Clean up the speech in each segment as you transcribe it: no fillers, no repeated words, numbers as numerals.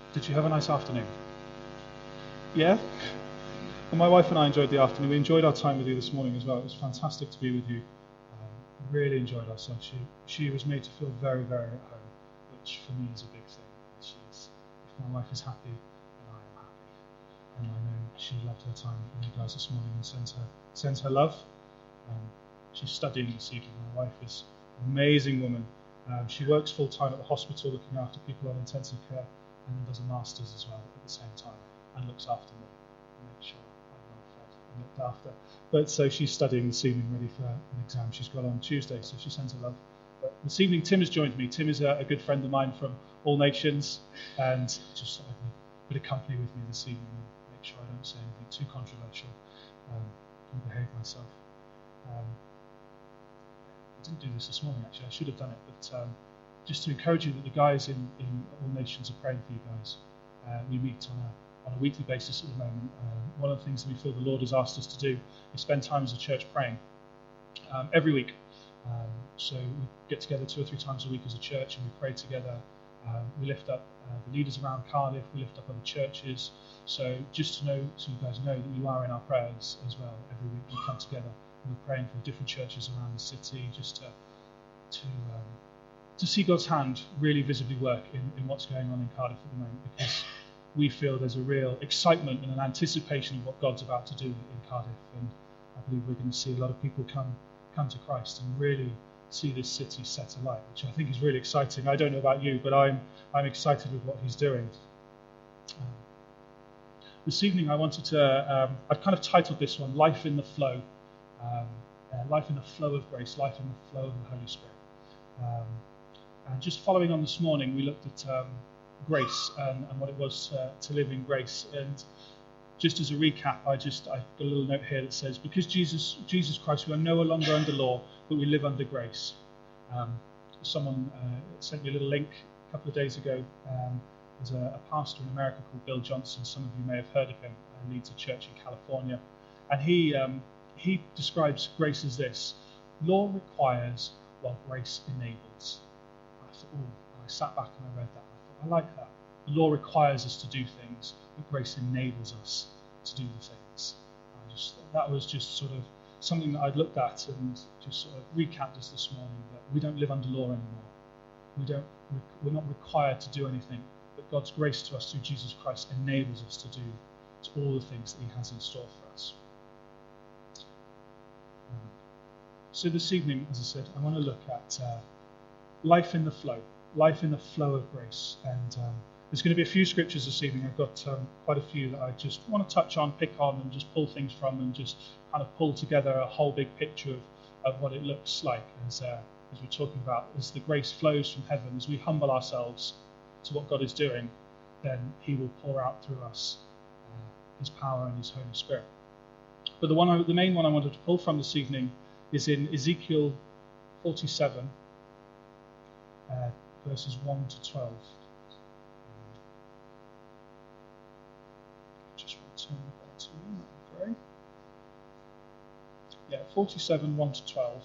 Did you have a nice afternoon? Yeah? Well, my wife and I enjoyed the afternoon. We enjoyed our time with you this morning as well. It was fantastic to be with you. Really enjoyed ourselves. She was made to feel very, very at home, which for me is a big thing. If my wife is happy, then I am happy. And I know she loved her time with you guys this morning and sends her love. She's studying this evening. My wife is an amazing woman. She works full time at the hospital looking after people on intensive care, and then does a master's as well at the same time, and looks after me and makes sure I'm well fed and looked after. But so she's studying this evening, ready for an exam she's got on Tuesday, so she sends her love. But this evening Tim has joined me. Tim is a good friend of mine from All Nations, and just sort of a bit of company with me this evening and make sure I don't say anything too controversial and behave myself. I didn't do this morning actually, I should have done it, but just to encourage you that the guys in All Nations are praying for you guys. We meet on a weekly basis at the moment. One of the things that we feel the Lord has asked us to do is spend time as a church praying every week. So we get together 2 or 3 times a week as a church and we pray together. We lift up the leaders around Cardiff, we lift up other churches. So just so you guys know that you are in our prayers as well. Every week we come together and we're praying for different churches around the city, just to see God's hand really visibly work in what's going on in Cardiff at the moment, because we feel there's a real excitement and an anticipation of what God's about to do in Cardiff, and I believe we're going to see a lot of people come to Christ and really see this city set alight, which I think is really exciting. I don't know about you, but I'm excited with what he's doing. This evening I wanted to, I've kind of titled this one, Life in the Flow. Life in the flow of grace, life in the flow of the Holy Spirit. And just following on this morning, we looked at grace and what it was to live in grace. And just as a recap, I've got a little note here that says, because Jesus Christ, we are no longer under law, but we live under grace. Someone sent me a little link a couple of days ago. There's a pastor in America called Bill Johnson. Some of you may have heard of him. He leads a church in California. And he describes grace as this: law requires while grace enables. I thought, I sat back and I read that. I thought, I like that. The law requires us to do things, but grace enables us to do the things. That was just sort of something that I'd looked at and just sort of recapped us this morning, that we don't live under law anymore. We're not required to do anything, but God's grace to us through Jesus Christ enables us to do all the things that he has in store for us. So this evening, as I said, I want to look at life in the flow of grace. And there's going to be a few scriptures this evening. I've got quite a few that I just want to touch on, pick on, and just pull things from, and just kind of pull together a whole big picture of what it looks like as we're talking about. As the grace flows from heaven, as we humble ourselves to what God is doing, then he will pour out through us his power and his Holy Spirit. But the main one I wanted to pull from this evening is in Ezekiel 47, verses 1 to 12. Just want to turn that to you, that'd be great. Yeah, 47, 1 to 12.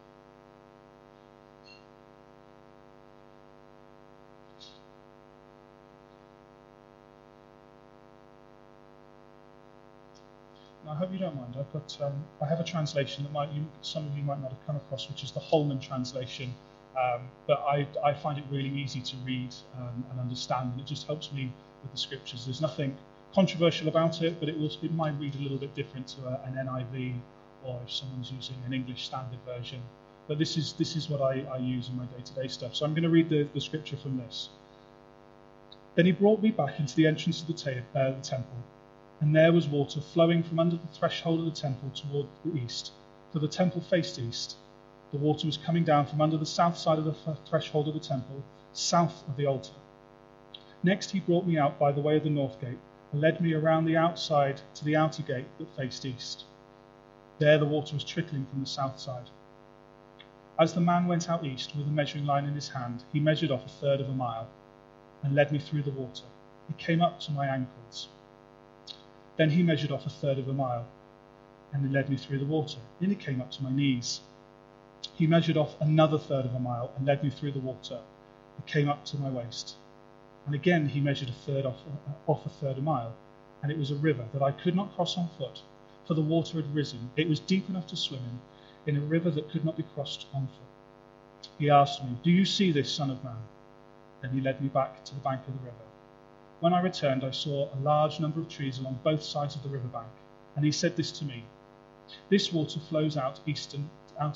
Now, I hope you don't mind. I have a translation that some of you might not have come across, which is the Holman translation. But I find it really easy to read and understand, and it just helps me with the scriptures. There's nothing controversial about it, but it might read a little bit different to an NIV, or if someone's using an English Standard Version. But this is what I use in my day-to-day stuff. So I'm going to read the scripture from this. Then he brought me back into the entrance of the temple, and there was water flowing from under the threshold of the temple toward the east, for the temple faced east. The water was coming down from under the south side of the threshold of the temple, south of the altar. Next he brought me out by the way of the north gate, and led me around the outside to the outer gate that faced east. There the water was trickling from the south side. As the man went out east with a measuring line in his hand, he measured off 1/3 of a mile, and led me through the water. It came up to my ankles. Then he measured off 1/3 of a mile, and he led me through the water. Then it came up to my knees. He measured off another 1/3 of a mile, and led me through the water. It came up to my waist. And again he measured a third off a third a mile, and it was a river that I could not cross on foot, for the water had risen. It was deep enough to swim in a river that could not be crossed on foot. He asked me, "Do you see this, Son of Man?" Then he led me back to the bank of the river. When I returned, I saw a large number of trees along both sides of the river bank, and he said this to me: "This water flows out the eastern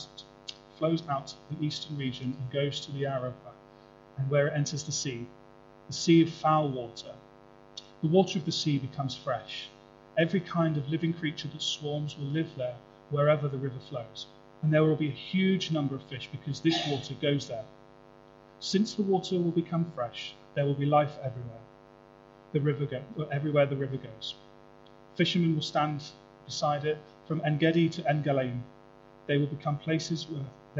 region and goes to the Arabah, and where it enters the sea of foul water. The water of the sea becomes fresh. Every kind of living creature that swarms will live there wherever the river flows, and there will be a huge number of fish because this water goes there. Since the water will become fresh, there will be life everywhere. Everywhere the river goes. Fishermen will stand beside it from En-Gedi to En-Galim. These will become places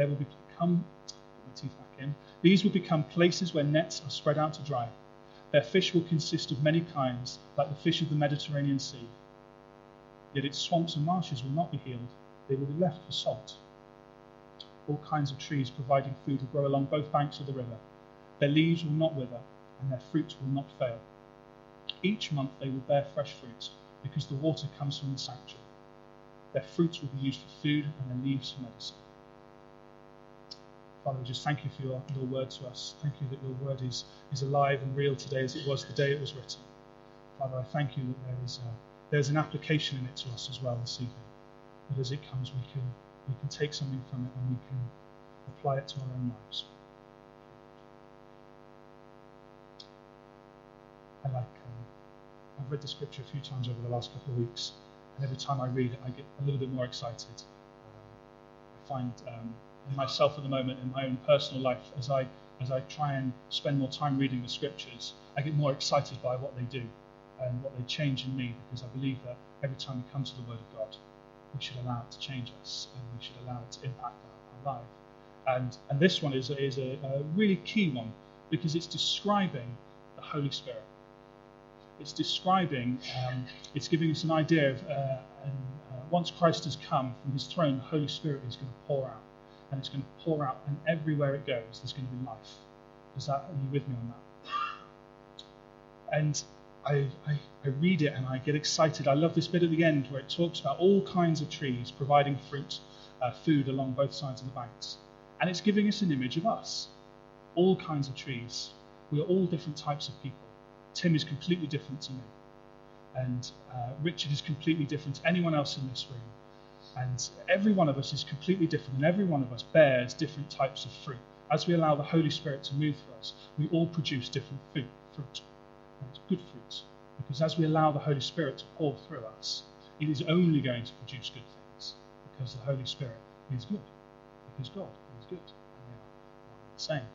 where nets are spread out to dry. Their fish will consist of many kinds, like the fish of the Mediterranean Sea. Yet its swamps and marshes will not be healed. They will be left for salt. All kinds of trees providing food will grow along both banks of the river. Their leaves will not wither, and their fruit will not fail. Each month they will bear fresh fruit, because the water comes from the sanctuary. Their fruits will be used for food, and their leaves for medicine." Father, we just thank you for your word to us. Thank you that your word is alive and real today as it was the day it was written. Father, I thank you that there's an application in it to us as well this evening. That as it comes, we can take something from it and we can apply it to our own lives. I've read the scripture a few times over the last couple of weeks, and every time I read it, I get a little bit more excited. I find in myself at the moment, in my own personal life, as I try and spend more time reading the scriptures, I get more excited by what they do and what they change in me, because I believe that every time we come to the Word of God, we should allow it to change us, and we should allow it to impact our life. And this one is a really key one, because it's describing the Holy Spirit. It's describing, it's giving us an idea of once Christ has come from his throne, the Holy Spirit is going to pour out. And it's going to pour out, and everywhere it goes, there's going to be life. Are you with me on that? And I read it and I get excited. I love this bit at the end where it talks about all kinds of trees providing food along both sides of the banks. And it's giving us an image of us. All kinds of trees. We are all different types of people. Tim is completely different to me. And Richard is completely different to anyone else in this room. And every one of us is completely different, and every one of us bears different types of fruit. As we allow the Holy Spirit to move through us, we all produce different fruit. And it's good fruit, because as we allow the Holy Spirit to pour through us, it is only going to produce good things, because the Holy Spirit is good, because God is good, and we are one and the same.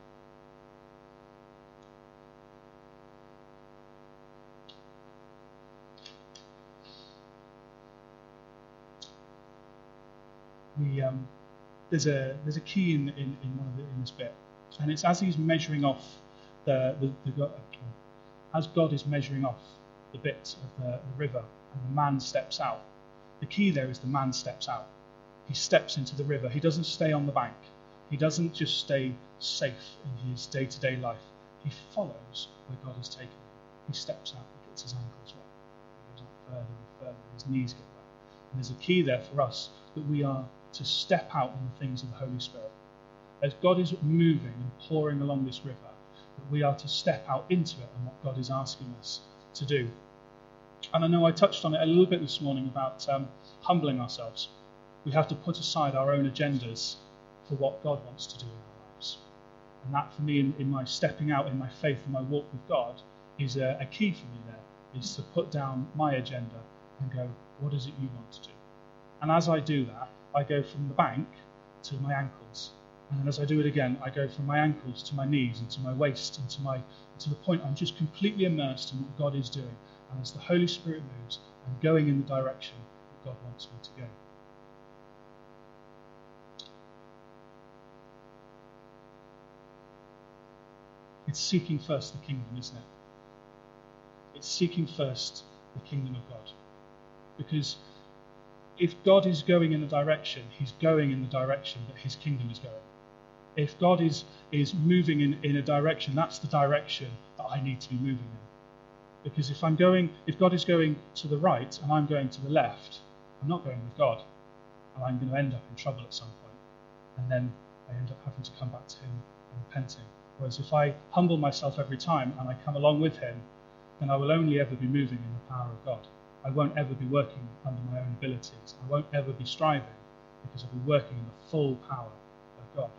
There's a key in this bit, and it's as he's measuring off as God is measuring off the bit of the river, and the man steps out. The key there is the man steps out. He steps into the river. He doesn't stay on the bank. He doesn't just stay safe in his day-to-day life. He follows where God has taken him. He steps out. He gets his ankles wet. He goes on further and further. His knees get wet. And there's a key there for us that we are to step out in the things of the Holy Spirit. As God is moving and pouring along this river, that we are to step out into it and what God is asking us to do. And I know I touched on it a little bit this morning about humbling ourselves. We have to put aside our own agendas for what God wants to do in our lives. And that for me, in my stepping out in my faith and my walk with God, is a key for me there, is to put down my agenda and go, what is it you want to do? And as I do that, I go from the bank to my ankles. And then as I do it again, I go from my ankles to my knees and to my waist and to the point I'm just completely immersed in what God is doing. And as the Holy Spirit moves, I'm going in the direction that God wants me to go. It's seeking first the kingdom, isn't it? It's seeking first the kingdom of God. Because if God is going in a direction, he's going in the direction that his kingdom is going. If God is moving in a direction, that's the direction that I need to be moving in. Because if God is going to the right and I'm going to the left, I'm not going with God, and I'm going to end up in trouble at some point, and then I end up having to come back to him and repenting. Whereas if I humble myself every time and I come along with him, then I will only ever be moving in the power of God. I won't ever be working under my own abilities. I won't ever be striving, because I'll be working in the full power of God.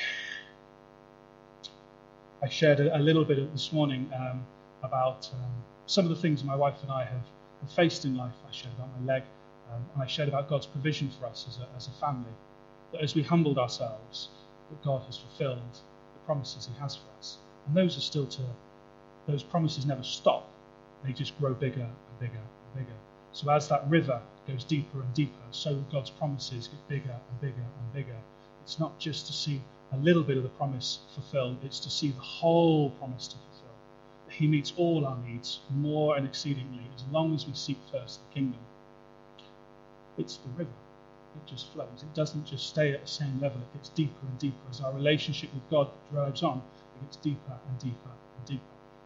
I shared a little bit this morning about some of the things my wife and I have faced in life. I shared about my leg, and I shared about God's provision for us as a family. That as we humbled ourselves, that God has fulfilled the promises he has for us. And those promises never stop. They just grow bigger and bigger and bigger. So as that river goes deeper and deeper, so God's promises get bigger and bigger and bigger. It's not just to see a little bit of the promise fulfilled, it's to see the whole promise to fulfill. He meets all our needs more and exceedingly as long as we seek first the kingdom. It's the river. It just flows. It doesn't just stay at the same level. It gets deeper and deeper. As our relationship with God drives on, it gets deeper and deeper and deeper.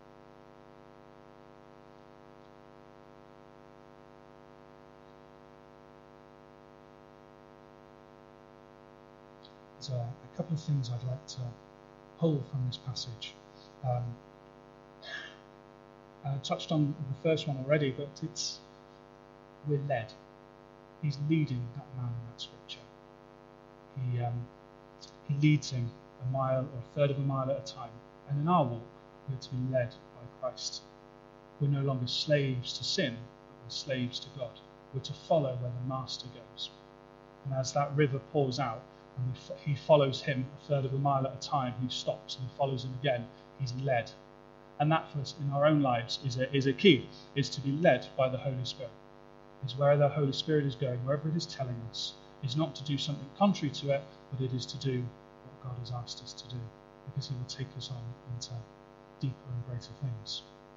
There's a couple of things I'd like to pull from this passage. I touched on the first one already, but we're led. He's leading that man in that scripture. He leads him a mile or a third of a mile at a time. And in our walk, we're to be led by Christ. We're no longer slaves to sin, but we're slaves to God. We're to follow where the Master goes. And as that river pours out, and he follows him a third of a mile at a time, he stops and he follows him again. He's led. And that for us in our own lives is a key, is to be led by the Holy Spirit. Is where the Holy Spirit is going, wherever it is telling us, is not to do something contrary to it, but it is to do what God has asked us to do, because he will take us on into deeper and greater things.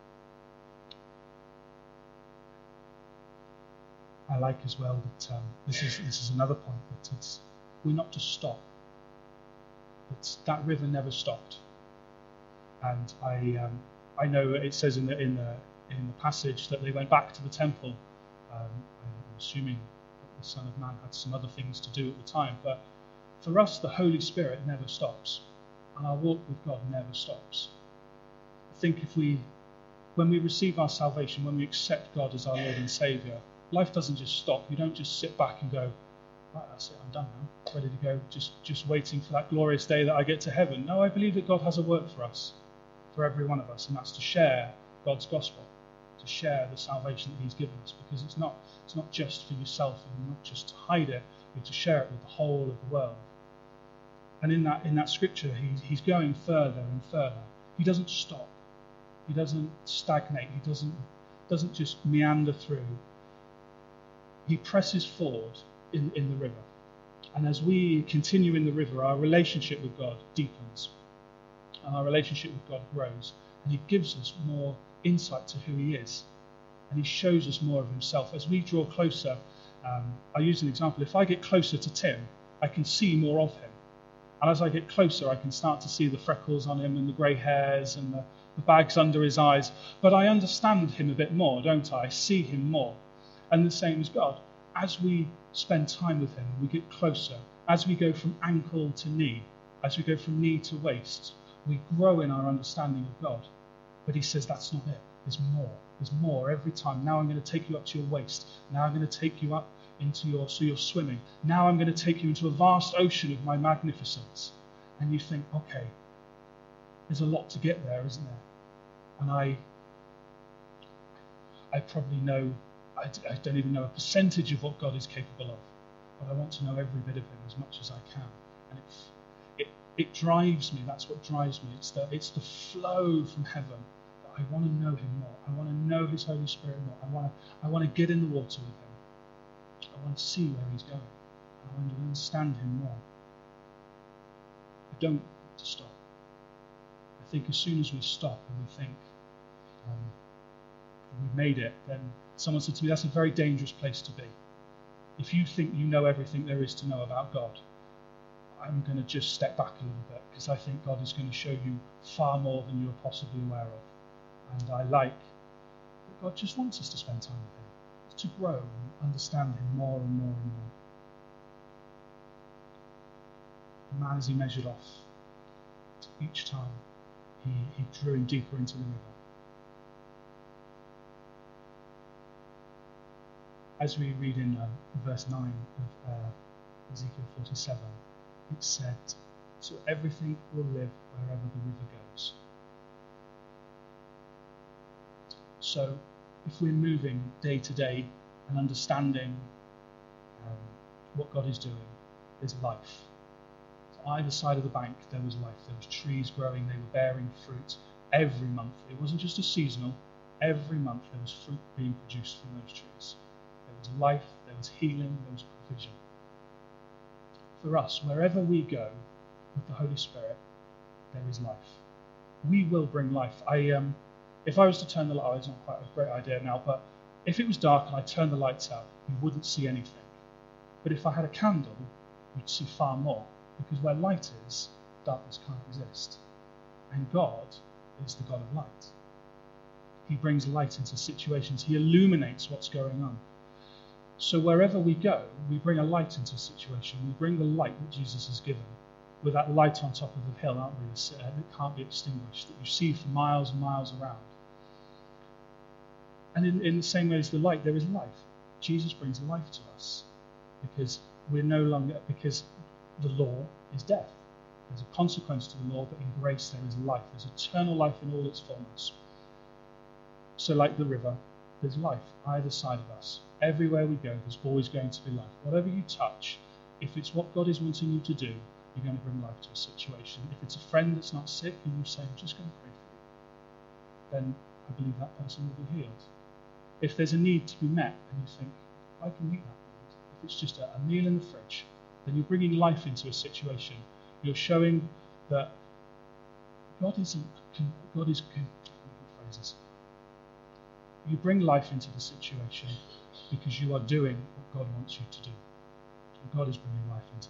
I like as well that this is another point, that we're not to stop. That river never stopped. And I know it says in the passage that they went back to the temple. I'm assuming that the Son of Man had some other things to do at the time, but for us, the Holy Spirit never stops, and our walk with God never stops. I think when we receive our salvation, when we accept God as our Lord and Saviour, life doesn't just stop. You don't just sit back and go, right, that's it, I'm done now, ready to go, just waiting for that glorious day that I get to heaven. No, I believe that God has a work for us, for every one of us, and that's to share God's gospel, to share the salvation that he's given us, because it's not just for yourself and not just to hide it, but to share it with the whole of the world. And in that scripture, he's going further and further. He doesn't stop. He doesn't stagnate. He doesn't just meander through. He presses forward in the river. And as we continue in the river, our relationship with God deepens. And our relationship with God grows. And he gives us more insight to who he is. And he shows us more of himself. As we draw closer, I use an example. If I get closer to Tim, I can see more of him. And as I get closer, I can start to see the freckles on him and the grey hairs and the bags under his eyes. But I understand him a bit more, don't I? I see him more. And the same as God. As we spend time with him, we get closer. As we go from ankle to knee, as we go from knee to waist, we grow in our understanding of God. But he says that's not it. There's more. There's more every time. Now I'm going to take you up to your waist. Now I'm going to take you up into so you're swimming. Now I'm going to take you into a vast ocean of my magnificence. And you think, okay, there's a lot to get there, isn't there? And I probably know, I don't even know a percentage of what God is capable of, but I want to know every bit of him as much as I can. And it drives me. That's what drives me. It's the flow from heaven. I want to know him more. I want to know his Holy Spirit more. I want to get in the water with him. I want to see where he's going. I want to understand him more. I don't want to stop. I think as soon as we stop and we think we've made it, then someone said to me, that's a very dangerous place to be. If you think you know everything there is to know about God, I'm going to just step back a little bit because I think God is going to show you far more than you're possibly aware of. And I like that God just wants us to spend time with him, to grow and understand him more and more and more. The man, as he measured off, each time he drew him deeper into the river. As we read in verse 9 of Ezekiel 47, it said, so everything will live wherever the river goes. So if we're moving day to day and understanding what God is doing, there's life. So either side of the bank there was life. There was trees growing, they were bearing fruit every month. It wasn't just a seasonal. Every month there was fruit being produced from those trees. There was life, there was healing, there was provision. For us, wherever we go with the Holy Spirit, there is life. We will bring life. If I was to turn the light, it's not quite a great idea now, but if it was dark and I turned the lights out, you wouldn't see anything. But if I had a candle, you'd see far more, because where light is, darkness can't exist. And God is the God of light. He brings light into situations. He illuminates what's going on. So wherever we go, we bring a light into a situation. We bring the light that Jesus has given. With that light on top of the hill, aren't we? It can't be extinguished, that you see for miles and miles around. And in the same way as the light, there is life. Jesus brings life to us because we're no longer, because the law is death. There's a consequence to the law, but in grace there is life. There's eternal life in all its fullness. So like the river, there's life either side of us. Everywhere we go, there's always going to be life. Whatever you touch, if it's what God is wanting you to do, you're going to bring life to a situation. If it's a friend that's not sick and you say, I'm just going to pray for you, then I believe that person will be healed. If there's a need to be met and you think, I can meet that need, if it's just a meal in the fridge, then you're bringing life into a situation. You're showing that God is phrases. You bring life into the situation because you are doing what God wants you to do. And God is bringing life into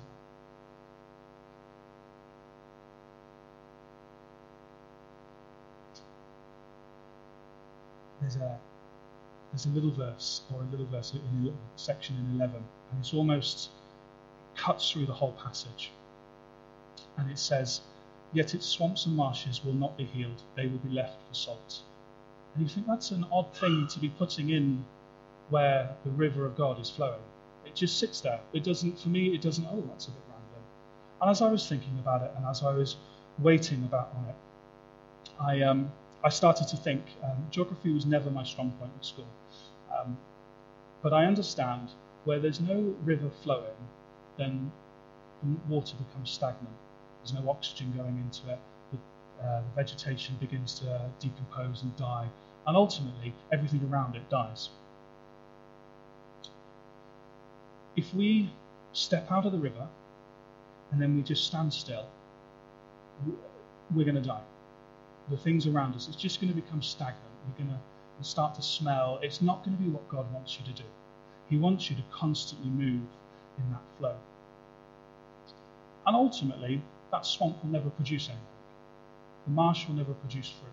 that. There's a little verse in a little section in 11, and it's almost cuts through the whole passage. And it says, yet its swamps and marshes will not be healed, they will be left for salt. And you think that's an odd thing to be putting in where the river of God is flowing. It just sits there. It doesn't, for me, that's a bit random. And as I was thinking about it, and as I was waiting on it, I started to think, geography was never my strong point at school. But I understand where there's no river flowing, then the water becomes stagnant. There's no oxygen going into it. The vegetation begins to decompose and die. And ultimately, everything around it dies. If we step out of the river and then we just stand still, we're going to die. The things around us, it's just going to become stagnant. We're going to start to smell. It's not going to be what God wants you to do. He wants you to constantly move in that flow. And ultimately, that swamp will never produce anything. The marsh will never produce fruit.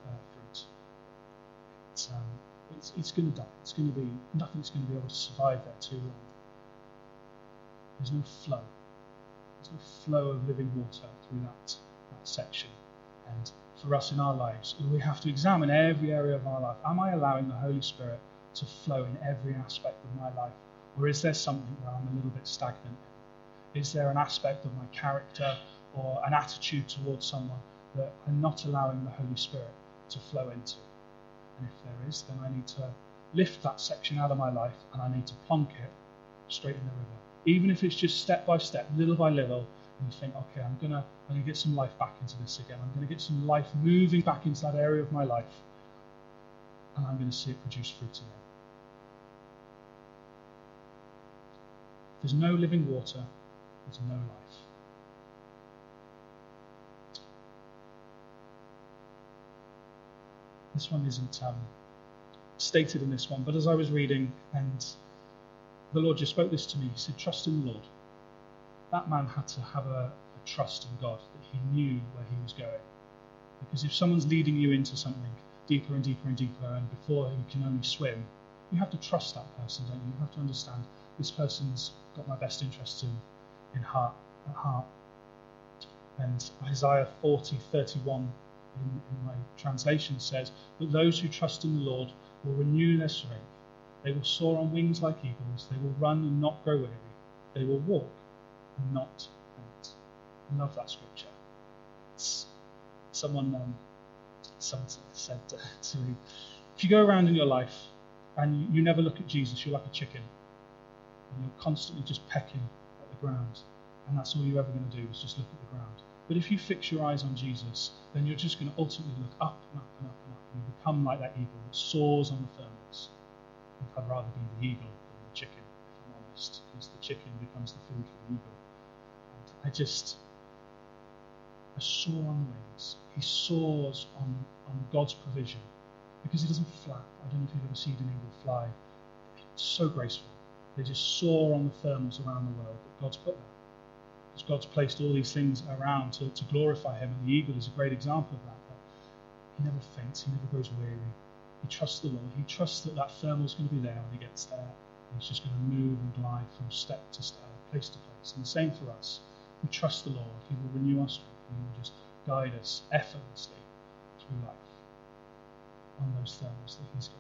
It's going to die. Nothing's going to be able to survive there too long. There's no flow. There's no flow of living water through that section. And for us in our lives, we have to examine every area of our life. Am I allowing the Holy Spirit to flow in every aspect of my life? Or is there something where I'm a little bit stagnant in? Is there an aspect of my character or an attitude towards someone that I'm not allowing the Holy Spirit to flow into? And if there is, then I need to lift that section out of my life and I need to plonk it straight in the river. Even if it's just step by step, little by little, and you think, okay, I'm gonna get some life back into this again. I'm gonna get some life moving back into that area of my life, and I'm gonna see it produce fruit again. If there's no living water, there's no life. This one isn't stated in this one, but as I was reading, and the Lord just spoke this to me, he said, trust in the Lord. That man had to have a trust in God, that he knew where he was going. Because if someone's leading you into something deeper and deeper and deeper, and before you can only swim, you have to trust that person, don't you? You have to understand this person's got my best interests at heart. And Isaiah 40:31 in my translation says, "But those who trust in the Lord will renew their strength. They will soar on wings like eagles. They will run and not grow weary. They will walk and not faint." I love that scripture. Someone said to me, if you go around in your life and you never look at Jesus, you're like a chicken. And you're constantly just pecking at the ground. And that's all you're ever going to do is just look at the ground. But if you fix your eyes on Jesus, then you're just going to ultimately look up and up and up and up. And you become like that eagle that soars on the firmament. I think I'd rather be the eagle than the chicken, if I'm honest, because the chicken becomes the food for the eagle. And I soar on wings. He soars on God's provision because he doesn't flap. I don't know if you've ever seen an eagle fly. It's so graceful. They just soar on the thermals around the world that God's put there. Because God's placed all these things around to glorify him, and the eagle is a great example of that. But he never faints, he never grows weary. He trusts the Lord. He trusts that thermal's going to be there when he gets there. And he's just going to move and glide from step to step, place to place. And the same for us. If we trust the Lord, he will renew our strength. He will just guide us effortlessly through life on those thermals that he's got.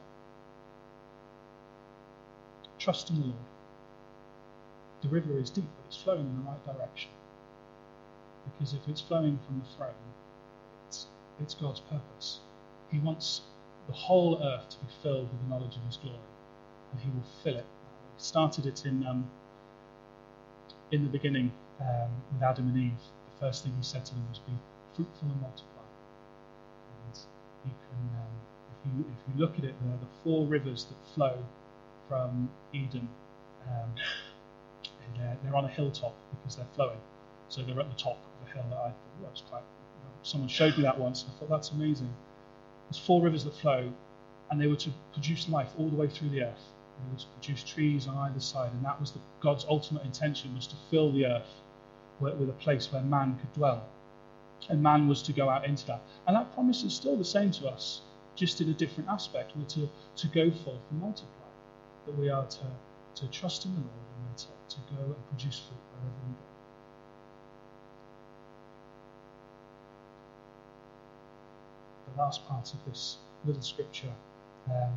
Trust in the Lord. The river is deep, but it's flowing in the right direction. Because if it's flowing from the throne, it's God's purpose. He wants the whole earth to be filled with the knowledge of his glory, and he will fill it. He started it in the beginning with Adam and Eve. The first thing he said to them was, "Be fruitful and multiply." And you can, if you look at it, the four rivers that flow from Eden. They're on a hilltop because they're flowing. So they're at the top of the hill that I thought that was quite... someone showed me that once and I thought that's amazing. There's four rivers that flow, and they were to produce life all the way through the earth. They were to produce trees on either side, and that was God's ultimate intention, was to fill the earth with a place where man could dwell. And man was to go out into that. And that promise is still the same to us, just in a different aspect. We're to go forth and multiply. That we are to trust in the Lord and to go and produce fruit wherever we go. The last part of this little scripture, and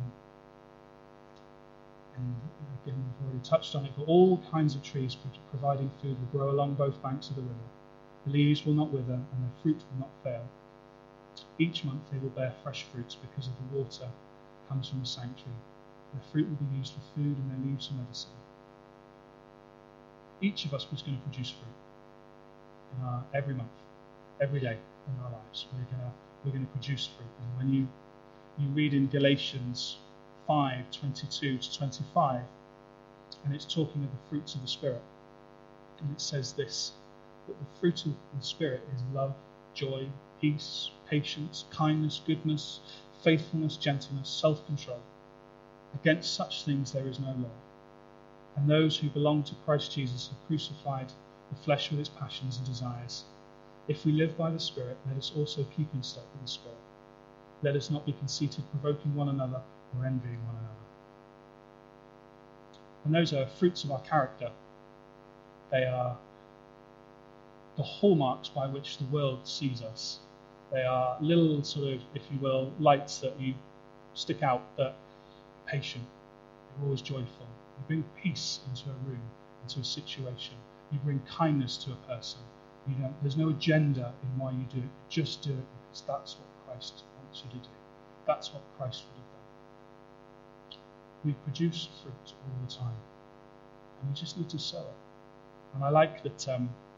again we've already touched on it, but all kinds of trees providing food will grow along both banks of the river. The leaves will not wither and their fruit will not fail. Each month they will bear fresh fruits because of the water comes from the sanctuary. Their fruit will be used for food and their leaves for medicine. Each of us was going to produce fruit every month, every day in our lives. We're going to produce fruit. And when you read in Galatians 5:22 to 25, and it's talking of the fruits of the Spirit, and it says this, that the fruit of the Spirit is love, joy, peace, patience, kindness, goodness, faithfulness, gentleness, self-control. Against such things there is no law. And those who belong to Christ Jesus have crucified the flesh with its passions and desires. If we live by the Spirit, let us also keep in step with the Spirit. Let us not be conceited, provoking one another, or envying one another. And those are fruits of our character. They are the hallmarks by which the world sees us. They are little sort of, if you will, lights that you stick out, that are patient, you're always joyful. You bring peace into a room, into a situation. You bring kindness to a person. There's no agenda in why you do it. You just do it because that's what Christ wants you to do. That's what Christ would have done. We produce fruit all the time, and we just need to sow it. And I like that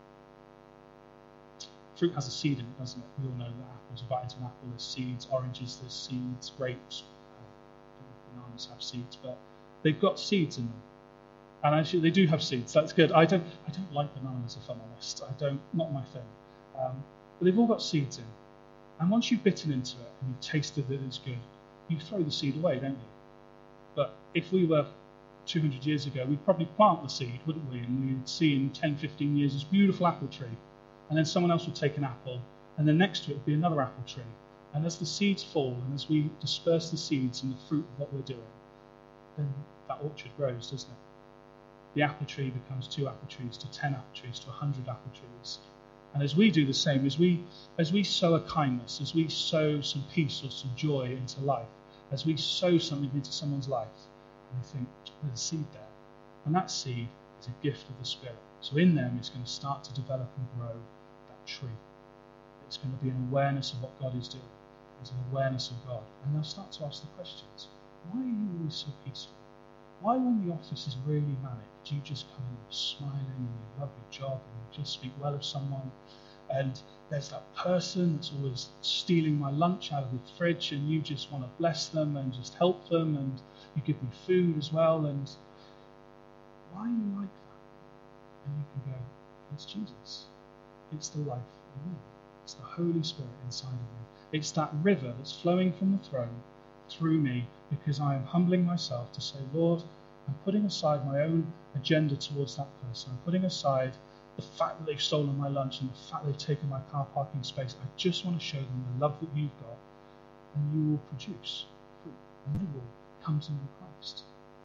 fruit has a seed in it, doesn't it? We all know that apples, you bite into an apple, there's seeds, oranges, there's seeds, grapes, bananas have seeds, but they've got seeds in them. And actually they do have seeds, that's good. I don't like bananas, if I'm honest. Not my thing. But they've all got seeds in. And once you've bitten into it and you've tasted that it's good, you throw the seed away, don't you? But if we were 200 years ago, we'd probably plant the seed, wouldn't we? And we'd see in 10, 15 years this beautiful apple tree. and then someone else will take an apple, and then next to it will be another apple tree. And as the seeds fall, and as we disperse the seeds and the fruit of what we're doing, then that orchard grows, doesn't it? The apple tree becomes 2 apple trees, to 10 apple trees, to 100 apple trees. And as we do the same, as we sow a kindness, as we sow some peace or some joy into life, as we sow something into someone's life, and we think, there's a seed there. And that seed is a gift of the Spirit. So in them, it's going to start to develop and grow that tree. It's going to be an awareness of what God is doing. There's an awareness of God. And they'll start to ask the questions. Why are you always so peaceful? Why, when the office is really manic, do you just come in and smiling and you love your job and you just speak well of someone? And there's that person that's always stealing my lunch out of the fridge, and you just want to bless them and just help them, and you give me food as well. And why are you like that? And you can go, it's Jesus. It's the life in me. It's the Holy Spirit inside of me. It's that river that's flowing from the throne through me, because I am humbling myself to say, Lord, I'm putting aside my own agenda towards that person. I'm putting aside the fact that they've stolen my lunch and the fact they've taken my car parking space. I just want to show them the love that you've got, and you will produce fruit, and they will come to know Christ.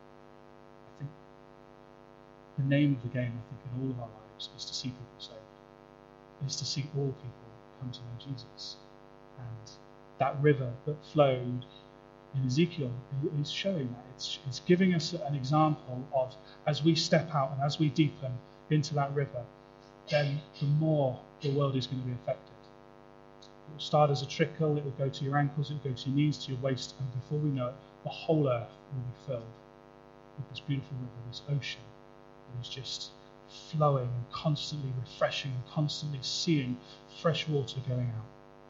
I think the name of the game, in all of our lives, is to see people saved, is to see all people come to know Jesus. And that river that flowed in Ezekiel is showing that. It's giving us an example of, as we step out and as we deepen into that river, then the more the world is going to be affected. It will start as a trickle, it will go to your ankles, it will go to your knees, to your waist, and before we know it, the whole earth will be filled with this beautiful river, this ocean that is just flowing and constantly refreshing and constantly seeing fresh water going out.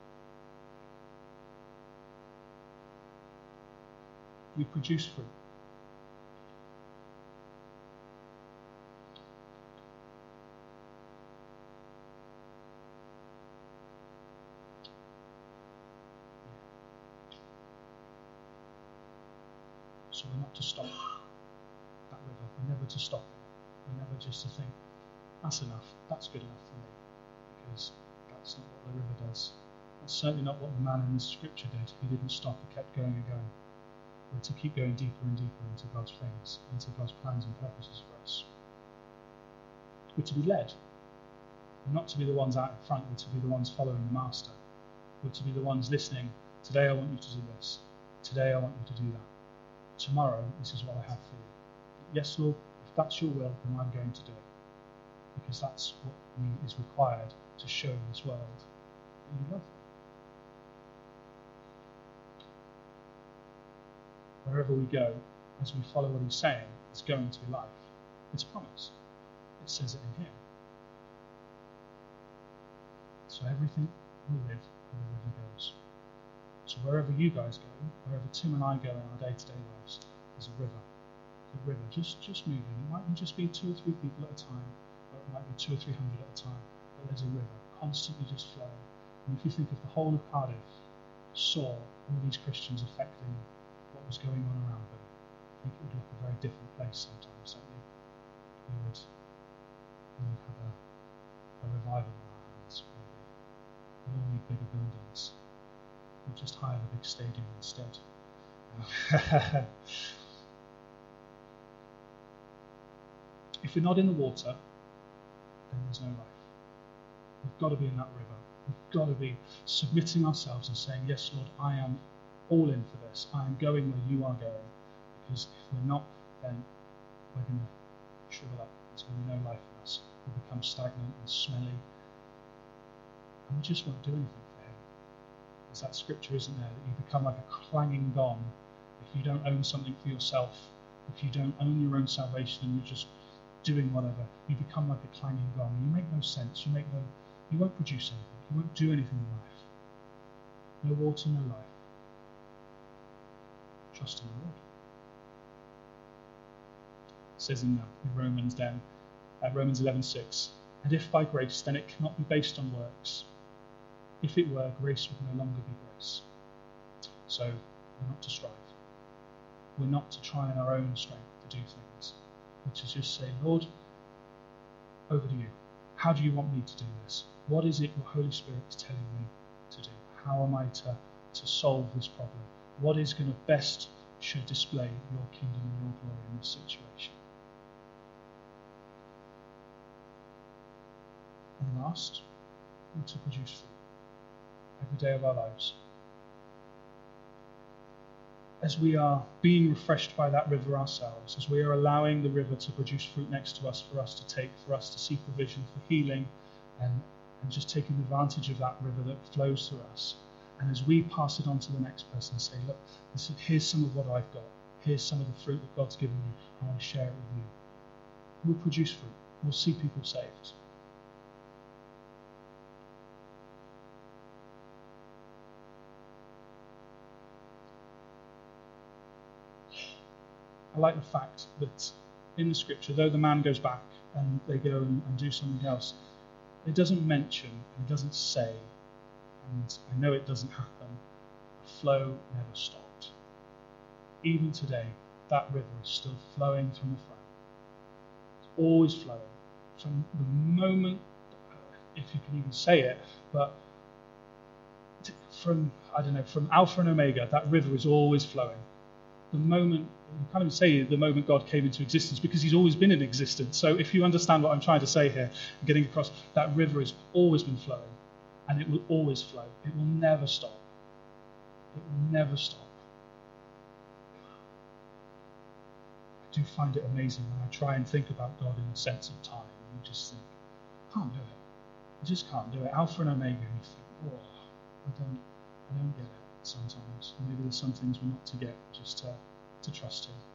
We produce fruit. So we're not to stop that river. We're never to stop it. We're never just to think, that's enough, that's good enough for me. Because that's not what the river does. That's certainly not what the man in the scripture did. He didn't stop, he kept going and going. We're to keep going deeper and deeper into God's things, into God's plans and purposes for us. We're to be led. We're not to be the ones out in front, we're to be the ones following the Master. We're to be the ones listening. Today I want you to do this. Today I want you to do that. Tomorrow, this is what I have for you. Yes, Lord, if that's your will, then I'm going to do it. Because that's what is required to show this world that you love them. Wherever we go, as we follow what he's saying, it's going to be life. It's a promise. It says it in here. So everything will live where the river goes. So wherever you guys go, wherever Tim and I go in our day-to-day lives, there's a river. The river, just moving. It might just be 2 or 3 people at a time, or it might be 200 or 300 at a time. But there's a river constantly just flowing. And if you think of the whole of Cardiff saw all these Christians affecting what was going on around them, I think it would look a very different place sometimes, don't you? We would have a revival on our hands, maybe. We all need bigger buildings. We'll just hire a big stadium instead. If we're not in the water, then there's no life. We've got to be in that river. We've got to be submitting ourselves and saying, yes, Lord, I am all in for this. I am going where you are going. Because if we're not, then we're going to shrivel up. There's going to be no life in us. We'll become stagnant and smelly. And we just won't do anything for him. There's that scripture, isn't there, that you become like a clanging gong if you don't own something for yourself, if you don't own your own salvation and you're just doing whatever. You become like a clanging gong. You make no sense. You won't produce anything. You won't do anything in life. No water, no life. Trust in the Lord. It says in Romans 11:6, and if by grace, then it cannot be based on works. If it were, grace would no longer be grace. So we're not to strive. We're not to try in our own strength to do things. We're to just say, Lord, over to you. How do you want me to do this? What is it your Holy Spirit is telling me to do? How am I to solve this problem? What is going to best should display your kingdom and your glory in this situation? And last, we're to produce fruit every day of our lives. As we are being refreshed by that river ourselves, as we are allowing the river to produce fruit next to us for us to take, for us to see provision for healing, and just taking advantage of that river that flows through us. And as we pass it on to the next person and say, look, here's some of what I've got. Here's some of the fruit that God's given you. I want to share it with you. We'll produce fruit. We'll see people saved. I like the fact that in the scripture, though the man goes back and they go and do something else, it doesn't mention, it doesn't say, and I know it doesn't happen, the flow never stopped. Even today, that river is still flowing from the front. It's always flowing. From the moment, if you can even say it, but from Alpha and Omega, that river is always flowing. The moment, you can't even say the moment God came into existence, because he's always been in existence. So if you understand what I'm trying to say here, getting across, that river has always been flowing, and it will always flow. It will never stop. It will never stop. I do find it amazing when I try and think about God in the sense of time. You just think, I can't do it. I just can't do it. Alpha and Omega, and you think, oh, I don't get it. Sometimes maybe there's some things we're not to get, just to trust him.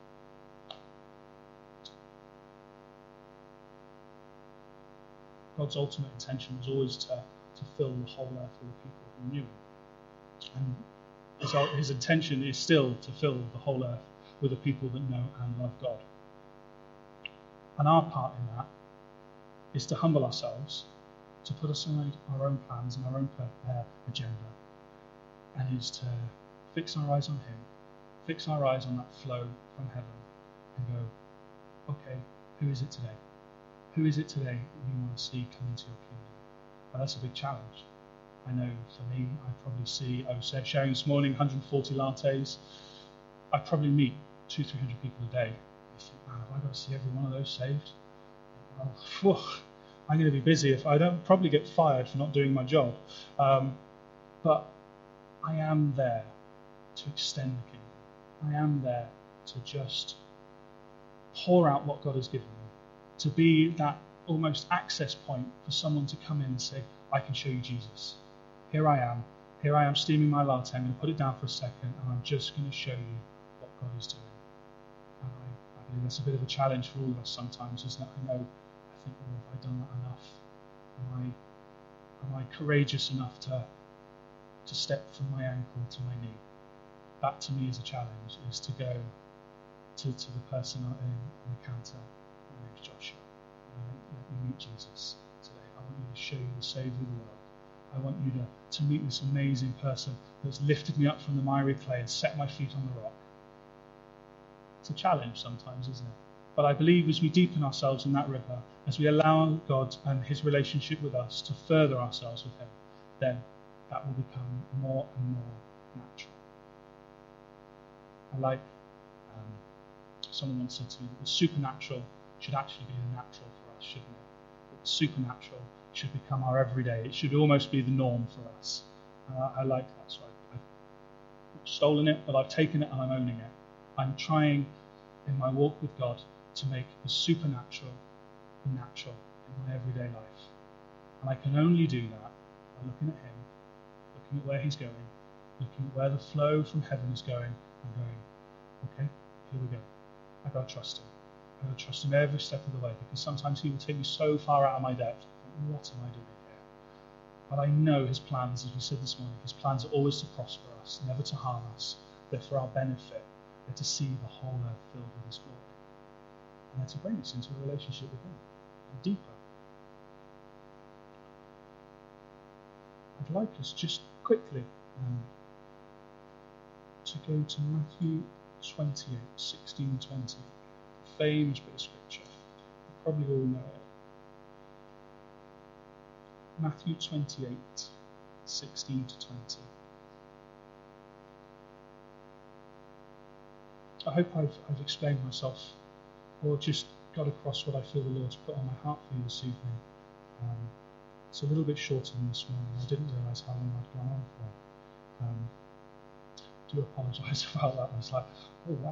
God's ultimate intention was always to fill the whole earth with the people who knew him, and his intention is still to fill the whole earth with the people that know and love God. And our part in that is to humble ourselves, to put aside our own plans and our own agenda, and is to fix our eyes on him, fix our eyes on that flow from heaven, and go, okay, who is it today? Who is it today that you want to see come into your kingdom? Well, that's a big challenge. I know for me, I was sharing this morning, 140 lattes. I probably meet 200-300 people a day. I think, man, have I got to see every one of those saved? Well, I'm going to be busy if I don't probably get fired for not doing my job. But I am there to extend the kingdom. I am there to just pour out what God has given me, to be that almost access point for someone to come in and say, I can show you Jesus. Here I am steaming my latte. I'm going to put it down for a second, and I'm just going to show you what God is doing. And I believe that's a bit of a challenge for all of us sometimes, isn't it? I think, oh, have I done that enough? Am I courageous enough to step from my ankle to my knee? That to me is a challenge, is to go to the person on the counter. My name's Joshua. Let me meet Jesus today. I want you to show you the Saviour of the world. I want you to meet this amazing person that's lifted me up from the miry clay and set my feet on the rock. It's a challenge sometimes, isn't it? But I believe as we deepen ourselves in that river, as we allow God and his relationship with us to further ourselves with him, then that will become more and more natural. I like, someone once said to me that the supernatural should actually be the natural for us, shouldn't it? That the supernatural should become our everyday. It should almost be the norm for us. I like that. So I've stolen it, but I've taken it and I'm owning it. I'm trying in my walk with God to make the supernatural the natural in my everyday life. And I can only do that by looking at him, looking at where he's going, looking at where the flow from heaven is going, and going, okay, here we go. I've got to trust him. I've got to trust him every step of the way, because sometimes he will take me so far out of my depth. What am I doing here? But I know his plans, as we said this morning, his plans are always to prosper us, never to harm us. They're for our benefit. They're to see the whole earth filled with his glory. And they're to bring us into a relationship with him, and deeper. I'd like us just quickly to go to Matthew 28, 16, 20, a famous bit of scripture. You probably all know it. Matthew 28, 16 to 20. I hope I've explained myself or just got across what I feel the Lord's put on my heart for you this evening. It's a little bit shorter than this morning. I didn't realise how long I'd gone on for. I do apologise about that. I was like, oh wow.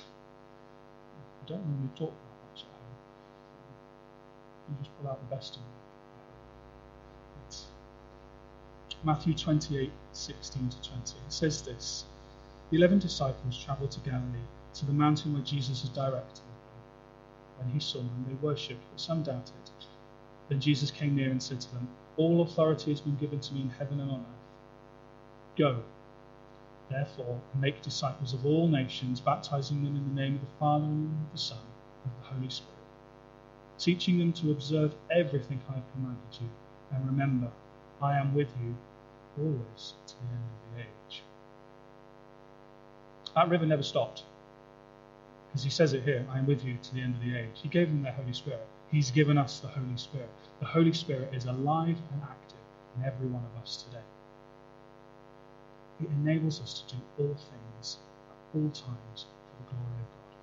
I don't normally talk that much at home. You just pull out the best in me. It's Matthew 28, 16 to 20. It says this: The 11 disciples travelled to Galilee, to the mountain where Jesus had directed them. When he saw them, they worshipped, but some doubted. Then Jesus came near and said to them, All authority has been given to me in heaven and on earth. Go, therefore, and make disciples of all nations, baptizing them in the name of the Father and of the Son and of the Holy Spirit, teaching them to observe everything I have commanded you. And remember, I am with you always to the end of the age. That river never stopped. Because he says it here, I am with you to the end of the age. He gave them the Holy Spirit. He's given us the Holy Spirit. The Holy Spirit is alive and active in every one of us today. It enables us to do all things at all times for the glory of God.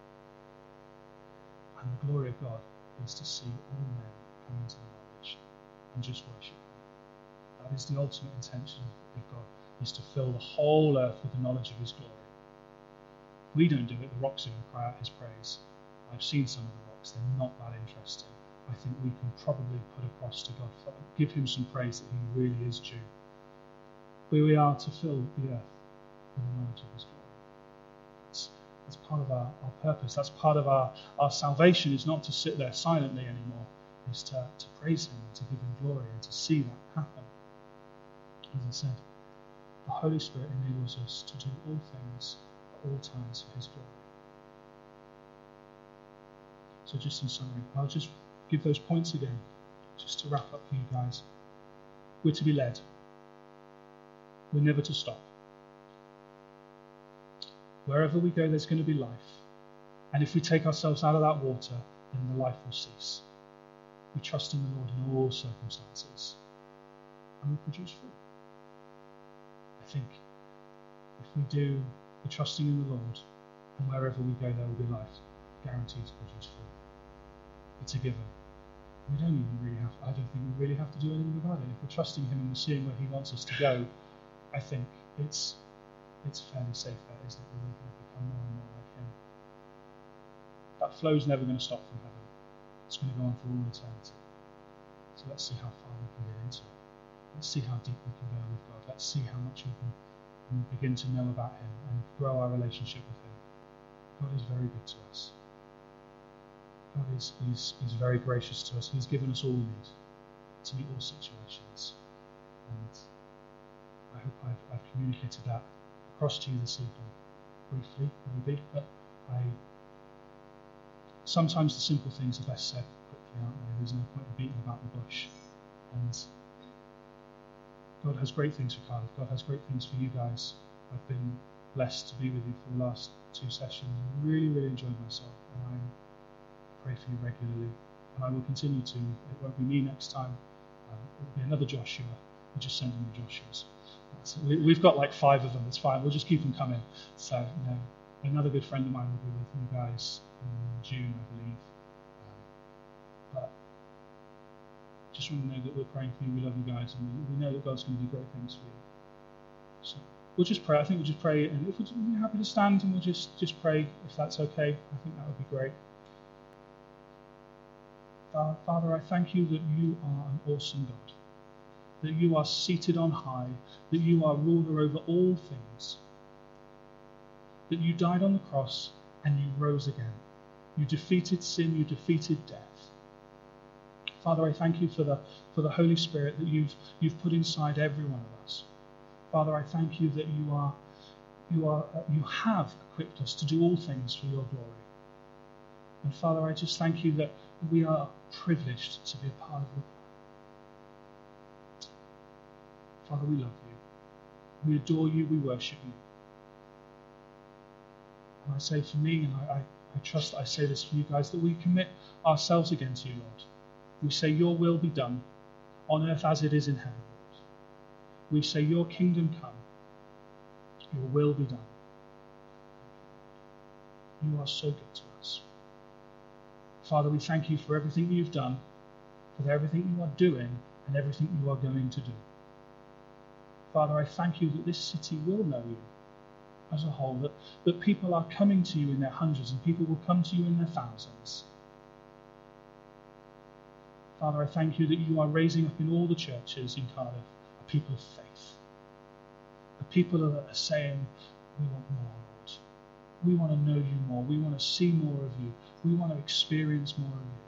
And the glory of God is to see all men come into the knowledge and just worship Him. That is the ultimate intention of God, is to fill the whole earth with the knowledge of His glory. We don't do it, the rocks even cry out His praise. I've seen some of the rocks, they're not that interesting. I think we can probably put across to God, give Him some praise that He really is due. We are to fill the earth with the knowledge of His glory. That's part of our purpose. That's part of our salvation, is not to sit there silently anymore, is to praise Him and to give Him glory and to see that happen. As I said, the Holy Spirit enables us to do all things at all times for His glory. So just in summary, I'll just give those points again, just to wrap up for you guys. We're to be led. We're never to stop. Wherever we go, there's going to be life. And if we take ourselves out of that water, then the life will cease. We trust in the Lord in all circumstances. And we produce fruit. I think if we do the trusting in the Lord, and wherever we go, there will be life, guaranteed to produce fruit. It's a given. We don't even really have to, I don't think we really have to do anything about it. If we're trusting Him and we're seeing where He wants us to go, I think it's fairly safe there, isn't it? We're going to become more and more like Him. That flow's never going to stop from heaven. It's going to go on for all eternity. So let's see how far we can get into it. Let's see how deep we can go with God. Let's see how much we can begin to know about Him and grow our relationship with Him. God is very good to us. God is very gracious to us. He's given us all we need to meet all situations. And I hope I've communicated that across to you this evening, briefly, maybe. But sometimes the simple things are best said quickly, aren't they? There's no point in beating about the bush. And God has great things for Cardiff. God has great things for you guys. I've been blessed to be with you for the last 2 sessions. Really, really enjoyed myself. And I pray for you regularly. And I will continue to. It won't be me next time. It will be another Joshua. We're just sending the Joshuas. So we've got like 5 of them. It's fine. We'll just keep them coming. So, another good friend of mine will be with you guys in June, I believe. But just want to know that we're praying for you. We love you guys, and we know that God's going to do great things for you. So we'll just pray. I think we'll just pray, and if we're happy to stand, and we'll just pray if that's okay. I think that would be great. Father, I thank you that you are an awesome God, that you are seated on high, that you are ruler over all things, that you died on the cross and you rose again. You defeated sin, you defeated death. Father, I thank you for the Holy Spirit that you've put inside every one of us. Father, I thank you that you have equipped us to do all things for your glory. And Father, I just thank you that we are privileged to be a part of your plan. Father, we love you. We adore you. We worship you. And I say for me, and I trust that I say this for you guys, that we commit ourselves again to you, Lord. We say your will be done. on earth as it is in heaven. We say, your kingdom come, your will be done. You are so good to us. Father, we thank you for everything you've done, for everything you are doing, and everything you are going to do. Father, I thank you that this city will know you as a whole, that people are coming to you in their hundreds and people will come to you in their thousands. Father, I thank you that you are raising up in all the churches in Cardiff a people of faith, a people that are saying, we want more, Lord. We want to know you more. We want to see more of you. We want to experience more of you.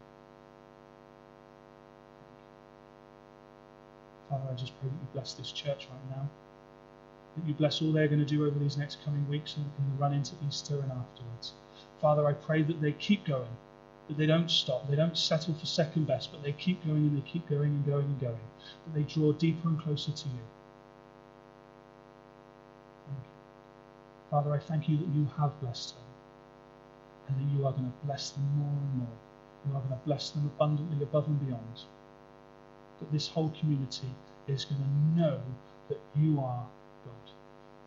Father, I just pray that you bless this church right now, that you bless all they're going to do over these next coming weeks and in the run into Easter and afterwards. Father, I pray that they keep going, that they don't stop, they don't settle for second best, but they keep going and they keep going and going and going, that they draw deeper and closer to you. Thank you. Father, I thank you that you have blessed them and that you are going to bless them more and more. You are going to bless them abundantly above and beyond. That this whole community is going to know that you are